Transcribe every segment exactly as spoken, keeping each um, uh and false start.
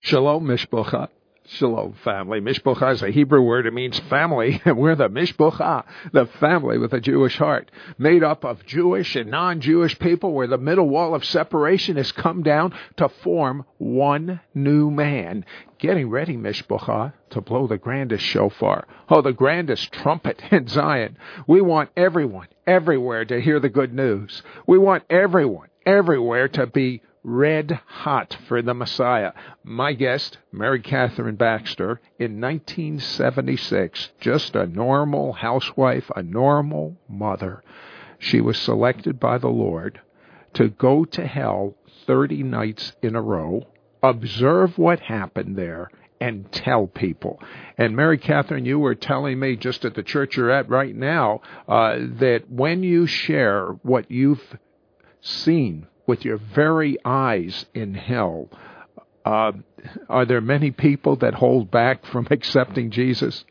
Shalom, Mishpocha. Shalom, family. Mishpocha is a Hebrew word. It means family. We're the Mishpocha, the family with a Jewish heart, made up of Jewish and non-Jewish people, where the middle wall of separation has come down to form one new man. Getting ready, Mishpocha, to blow the grandest shofar. Oh, the grandest trumpet in Zion. We want everyone, everywhere to hear the good news. We want everyone, everywhere to be red hot for the Messiah. My guest, Mary Catherine Baxter, in nineteen seventy-six, just a normal housewife, a normal mother. She was selected by the Lord to go to hell thirty nights in a row, observe what happened there, and tell people. And Mary Catherine, you were telling me just at the church you're at right now uh, that when you share what you've seen with your very eyes in hell, uh, are there many people that hold back from accepting Jesus?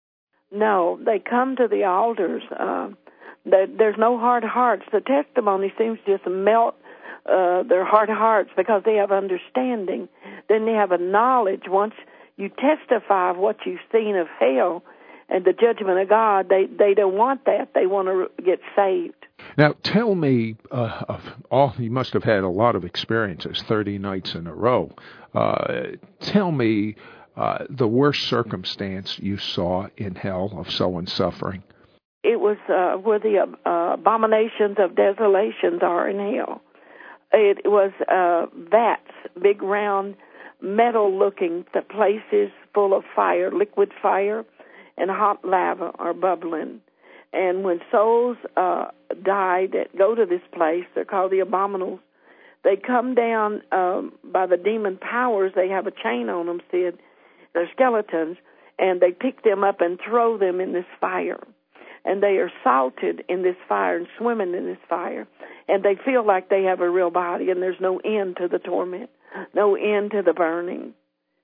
No, they come to the altars. Uh, they, there's no hard hearts. The testimony seems to just melt uh, their hard hearts because they have understanding. Then they have a knowledge. Once you testify of what you've seen of hell and the judgment of God, they, they don't want that. They want to get saved. Now, tell me, uh, of all, you must have had a lot of experiences, thirty nights in a row. Uh, tell me uh, the worst circumstance you saw in hell of someone suffering. It was uh, where the uh, abominations of desolations are in hell. It was uh, vats, big round metal-looking places full of fire, liquid fire, and hot lava are bubbling. And when souls uh, die that go to this place, they're called the abominals, they come down um, by the demon powers. They have a chain on them, Sid. They're skeletons, and they pick them up and throw them in this fire. And they are salted in this fire and swimming in this fire. And they feel like they have a real body, and there's no end to the torment, no end to the burning.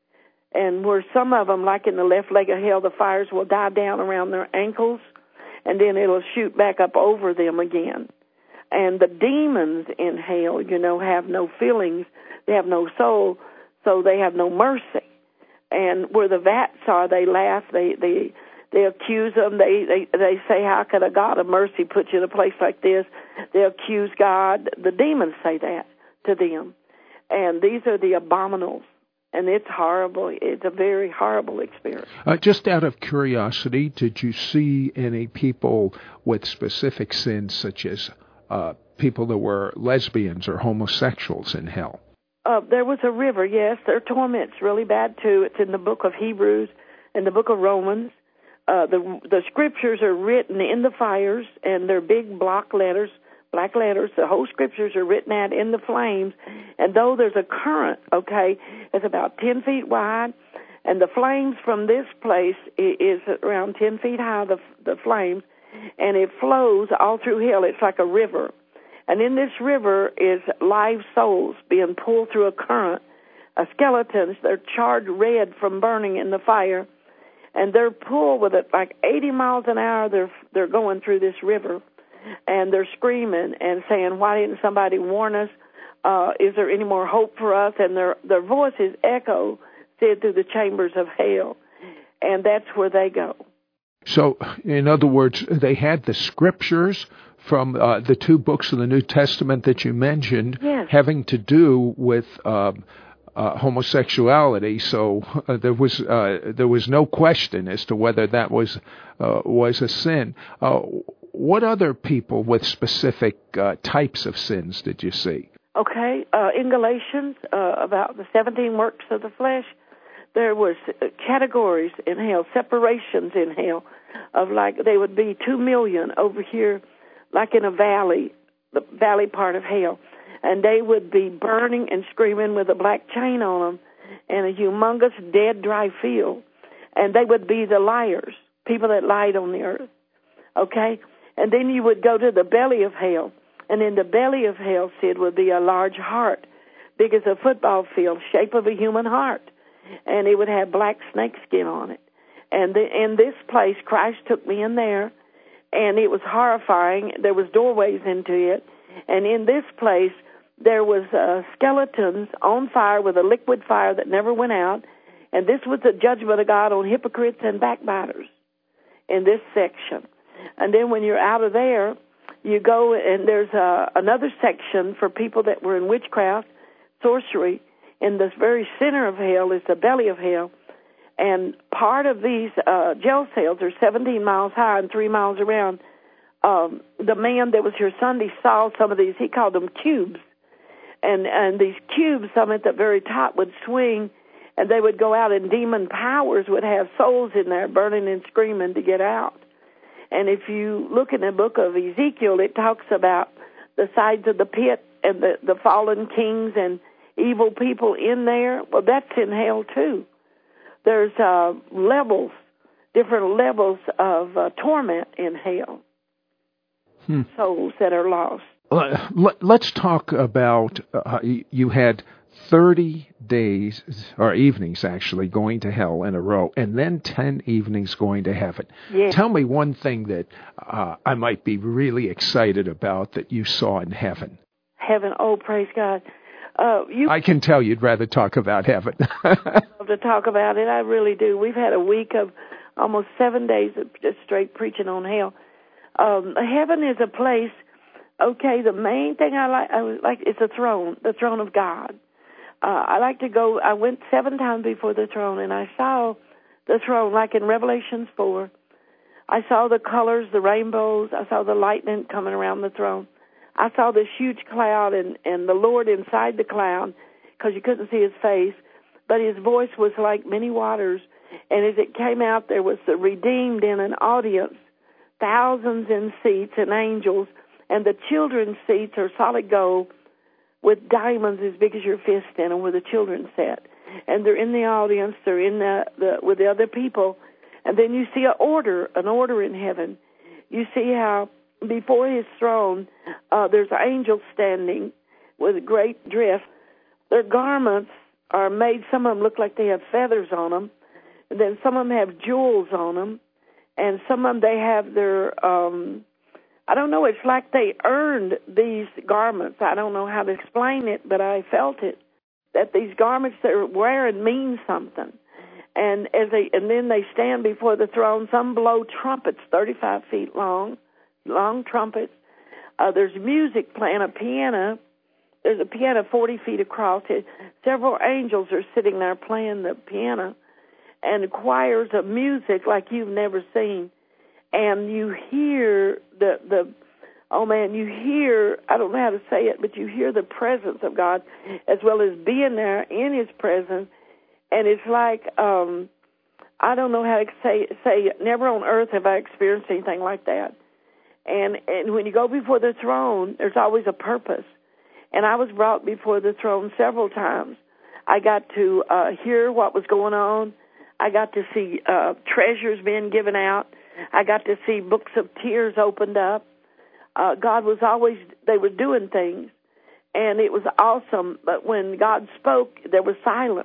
And where some of them, like in the left leg of hell, the fires will die down around their ankles, and then it'll shoot back up over them again. And the demons in hell, you know, have no feelings. They have no soul, so they have no mercy. And where the vats are, they laugh. They they they accuse them. They, they, they say, how could a God of mercy put you in a place like this? They accuse God. The demons say that to them. And these are the abominals. And it's horrible. It's a very horrible experience. Uh, just out of curiosity, did you see any people with specific sins, such as uh, people that were lesbians or homosexuals in hell? Uh, there was a river, yes. Their torment's really bad, too. It's in the book of Hebrews and the book of Romans. Uh, the, the scriptures are written in the fires, and they're big block letters. Black letters, the whole scriptures are written out in the flames, and though there's a current, okay, it's about ten feet wide, and the flames from this place is around ten feet high, the, the flames, and it flows all through hell. It's like a river. And in this river is live souls being pulled through a current, uh, skeletons. They're charred red from burning in the fire, and they're pulled with it like eighty miles an hour. They're, they're going through this river. And they're screaming and saying, why didn't somebody warn us? Uh, is there any more hope for us? And their their voices echo, said, through the chambers of hell. And that's where they go. So, in other words, they had the scriptures from uh, the two books of the New Testament that you mentioned, yes, having to do with um, uh, homosexuality. So uh, there was uh, there was no question as to whether that was uh, was a sin. Uh, What other people with specific uh, types of sins did you see? Okay, uh, in Galatians, uh, about the seventeen works of the flesh, there was categories in hell, separations in hell, of like they would be two million over here, like in a valley, the valley part of hell, and they would be burning and screaming with a black chain on them and a humongous dead dry field, and they would be the liars, people that lied on the earth, okay? And then you would go to the belly of hell. And in the belly of hell, Sid, would be a large heart, big as a football field, shape of a human heart. And it would have black snake skin on it. And the, in this place, Christ took me in there, and it was horrifying. There was doorways into it. And in this place, there was uh, skeletons on fire with a liquid fire that never went out, and this was the judgment of God on hypocrites and backbiters in this section. And then when you're out of there, you go and there's uh, another section for people that were in witchcraft, sorcery. In the very center of hell is the belly of hell. And part of these uh, jail cells are seventeen miles high and three miles around. Um, the man that was here Sunday saw some of these. He called them cubes. And, and these cubes, some at the very top, would swing, and they would go out, and demon powers would have souls in there burning and screaming to get out. And if you look in the book of Ezekiel, it talks about the sides of the pit and the, the fallen kings and evil people in there. Well, that's in hell, too. There's uh, levels, different levels of uh, torment in hell. Hmm. Souls that are lost. Uh, let's talk about, uh, you had thirty days, or evenings actually, going to hell in a row, and then ten evenings going to heaven. Yes. Tell me one thing that uh, I might be really excited about that you saw in heaven. Heaven, oh, praise God. Uh, you, I can tell you'd rather talk about heaven. I love to talk about it. I really do. We've had a week of almost seven days of just straight preaching on hell. Um, heaven is a place. Okay, the main thing I like, I like is the throne, the throne of God. Uh, I like to go, I went seven times before the throne, and I saw the throne, like in Revelations four. I saw the colors, the rainbows. I saw the lightning coming around the throne. I saw this huge cloud, and, and the Lord inside the cloud, because you couldn't see his face, but his voice was like many waters. And as it came out, there was the redeemed in an audience, thousands in seats and angels, and the children's seats are solid gold with diamonds as big as your fist in them where the children sat. And they're in the audience, they're in the, the with the other people. And then you see an order, an order in heaven. You see how before his throne uh, there's angels standing with great drift. Their garments are made, some of them look like they have feathers on them. And then some of them have jewels on them. And some of them, they have their... Um, I don't know, it's like they earned these garments. I don't know how to explain it, but I felt it, that these garments they're wearing mean something. And as they, and then they stand before the throne. Some blow trumpets thirty-five feet long, long trumpets. Uh, there's music playing, a piano. There's a piano forty feet across. Several angels are sitting there playing the piano, and choirs of music like you've never seen. And you hear the, the, oh man, you hear, I don't know how to say it, but you hear the presence of God as well as being there in his presence. And it's like, um, I don't know how to say, say never on earth have I experienced anything like that. And, and when you go before the throne, there's always a purpose. And I was brought before the throne several times. I got to uh, hear what was going on. I got to see uh, treasures being given out. I got to see books of tears opened up. Uh, God was always, they were doing things, and it was awesome. But when God spoke, there was silence.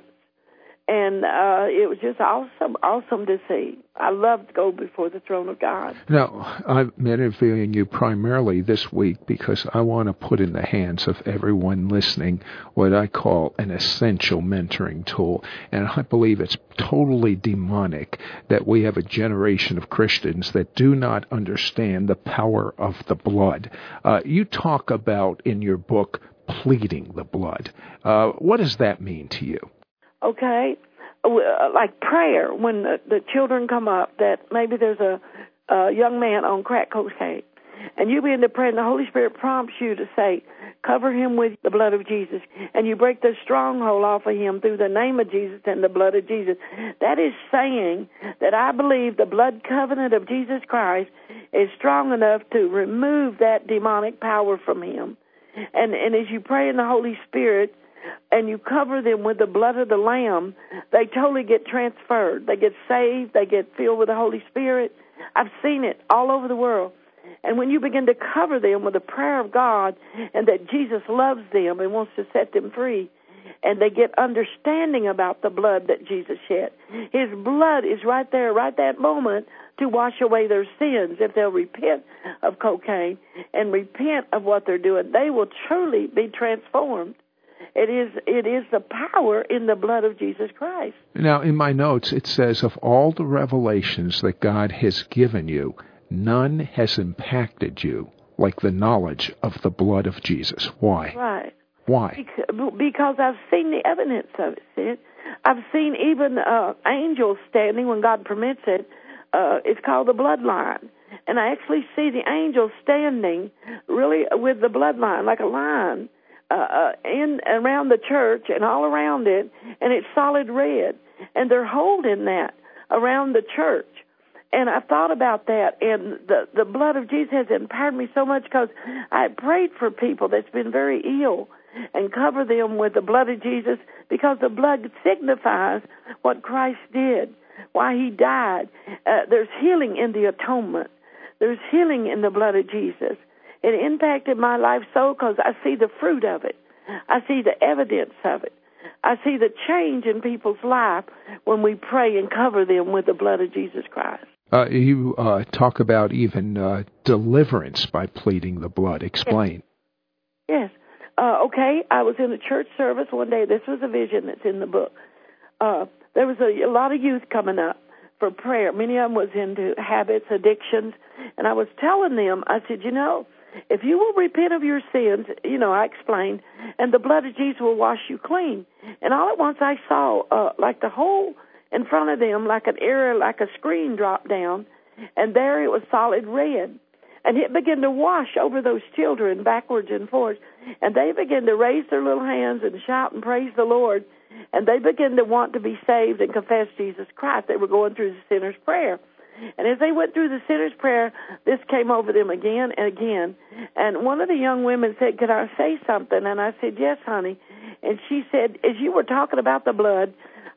And uh, it was just awesome, awesome to see. I love to go before the throne of God. Now, I'm interviewing you primarily this week because I want to put in the hands of everyone listening what I call an essential mentoring tool. And I believe it's totally demonic that we have a generation of Christians that do not understand the power of the blood. Uh, you talk about in your book pleading the blood. Uh, what does that mean to you? Okay, like prayer, when the, the children come up, that maybe there's a, a young man on crack cocaine, and you begin to pray, and the Holy Spirit prompts you to say, cover him with the blood of Jesus, and you break the stronghold off of him through the name of Jesus and the blood of Jesus. That is saying that I believe the blood covenant of Jesus Christ is strong enough to remove that demonic power from him. And, and as you pray in the Holy Spirit, and you cover them with the blood of the Lamb, they totally get transferred. They get saved. They get filled with the Holy Spirit. I've seen it all over the world. And when you begin to cover them with the prayer of God and that Jesus loves them and wants to set them free, and they get understanding about the blood that Jesus shed. His blood is right there, right that moment, to wash away their sins. If they'll repent of cocaine and repent of what they're doing, they will truly be transformed. It is it is the power in the blood of Jesus Christ. Now, in my notes, it says, of all the revelations that God has given you, none has impacted you like the knowledge of the blood of Jesus. Why? Right. Why? Because I've seen the evidence of it, Sid. I've seen even uh, angels standing when God permits it. Uh, it's called the bloodline. And I actually see the angels standing really with the bloodline, like a line, uh, uh, in around the church and all around it, and it's solid red. And they're holding that around the church. And I thought about that, and the, the blood of Jesus has empowered me so much because I prayed for people that's been very ill and cover them with the blood of Jesus, because the blood signifies what Christ did, why he died. Uh, there's healing in the atonement. There's healing in the blood of Jesus. It impacted my life so because I see the fruit of it. I see the evidence of it. I see the change in people's life when we pray and cover them with the blood of Jesus Christ. Uh, you uh, talk about even uh, deliverance by pleading the blood. Explain. Yes. yes. Uh, okay, I was in a church service one day. This was a vision that's in the book. Uh, there was a, a lot of youth coming up for prayer. Many of them was into habits, addictions. And I was telling them, I said, you know, if you will repent of your sins, you know, I explained, and the blood of Jesus will wash you clean. And all at once I saw, uh, like the whole in front of them, like an area, like a screen dropped down, and there it was solid red. And it began to wash over those children backwards and forwards. And they began to raise their little hands and shout and praise the Lord. And they began to want to be saved and confess Jesus Christ. They were going through the sinner's prayer. And as they went through the sinner's prayer, this came over them again and again. And one of the young women said, could I say something? And I said, yes, honey. And she said, as you were talking about the blood,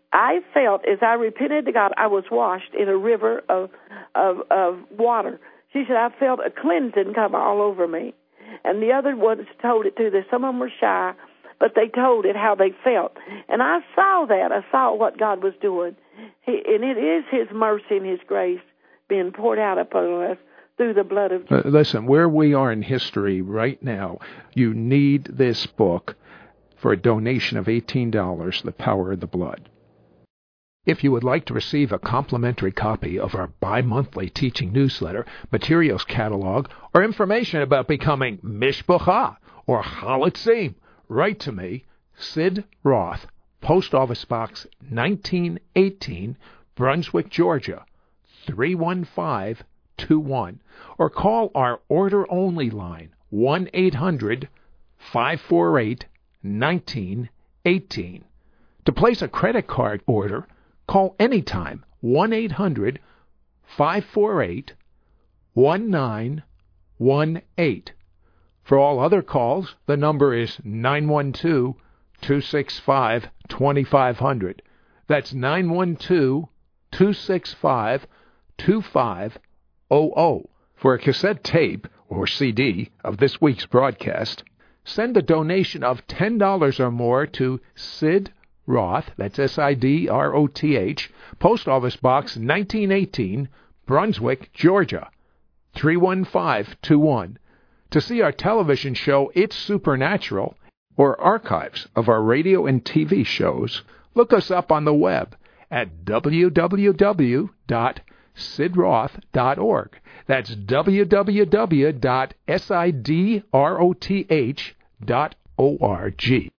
I felt as I repented to God, I was washed in a river of of, of water. She said, I felt a cleansing come all over me. And the other ones told it to them. Some of them were shy, but they told it how they felt. And I saw that. I saw what God was doing. He, and it is his mercy and his grace being poured out upon us through the blood of Jesus. Uh, listen, where we are in history right now, you need this book for a donation of eighteen dollars, The Power of the Blood. If you would like to receive a complimentary copy of our bi-monthly teaching newsletter, materials catalog, or information about becoming Mishpocha or Chalatzim, write to me, Sid Roth, Post Office Box nineteen eighteen, Brunswick, Georgia, three one five two one, or call our order-only line, one eight hundred five four eight nineteen eighteen. To place a credit card order, call anytime, one eight hundred five four eight one nine one eight. For all other calls, the number is nine one two two six five two five zero zero. That's nine one two two six five two five zero zero. For a cassette tape or C D of this week's broadcast, send a donation of ten dollars or more to Sid Roth, that's S I D R O T H, Post Office Box nineteen eighteen, Brunswick, Georgia, three one five two one. To see our television show, It's Supernatural, or archives of our radio and T V shows, look us up on the web at w w w dot sid roth dot org. That's w w w dot sid roth dot org.